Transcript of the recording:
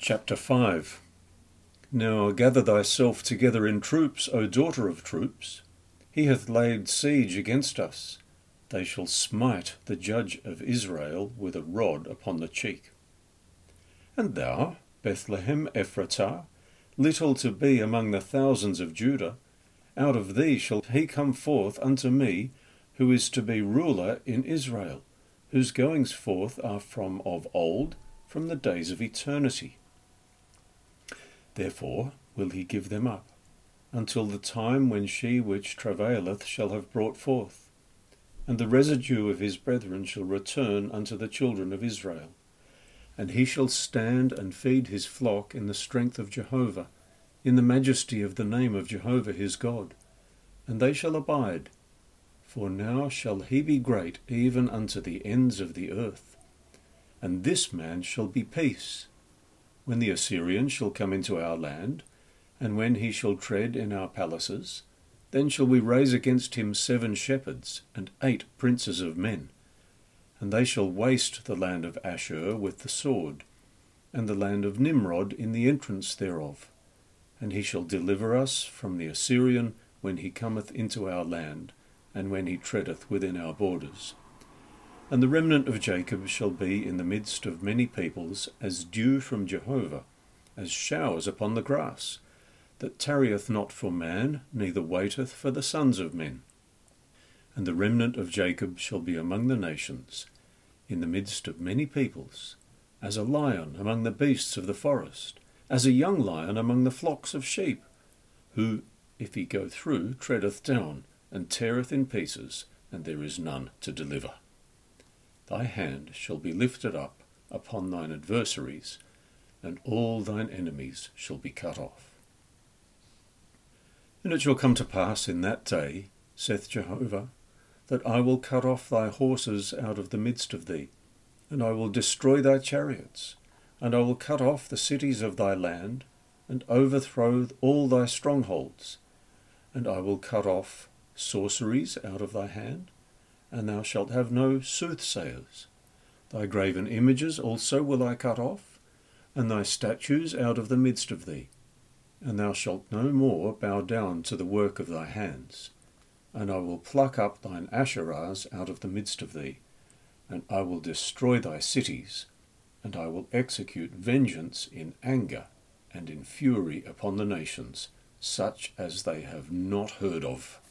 Chapter 5. Now gather thyself together in troops, O daughter of troops. He hath laid siege against us. They shall smite the judge of Israel with a rod upon the cheek. And thou, Bethlehem Ephratah, little to be among the thousands of Judah, out of thee shall he come forth unto me, who is to be ruler in Israel, whose goings forth are from of old, from the days of eternity. Therefore will he give them up, until the time when she which travaileth shall have brought forth. And the residue of his brethren shall return unto the children of Israel. And he shall stand and feed his flock in the strength of Jehovah, in the majesty of the name of Jehovah his God. And they shall abide, for now shall he be great even unto the ends of the earth. And this man shall be peace. When the Assyrian shall come into our land, and when he shall tread in our palaces, then shall we raise against him 7 shepherds and 8 princes of men. And they shall waste the land of Ashur with the sword, and the land of Nimrod in the entrance thereof. And he shall deliver us from the Assyrian when he cometh into our land, and when he treadeth within our borders. And the remnant of Jacob shall be in the midst of many peoples, as dew from Jehovah, as showers upon the grass, that tarrieth not for man, neither waiteth for the sons of men. And the remnant of Jacob shall be among the nations, in the midst of many peoples, as a lion among the beasts of the forest, as a young lion among the flocks of sheep, who, if he go through, treadeth down, and teareth in pieces, and there is none to deliver. Thy hand shall be lifted up upon thine adversaries, and all thine enemies shall be cut off. And it shall come to pass in that day, saith Jehovah, that I will cut off thy horses out of the midst of thee, and I will destroy thy chariots, and I will cut off the cities of thy land, and overthrow all thy strongholds, and I will cut off sorceries out of thy hand, and thou shalt have no soothsayers. Thy graven images also will I cut off, and thy statues out of the midst of thee. And thou shalt no more bow down to the work of thy hands. And I will pluck up thine Asherahs out of the midst of thee, and I will destroy thy cities, and I will execute vengeance in anger and in fury upon the nations, such as they have not heard of.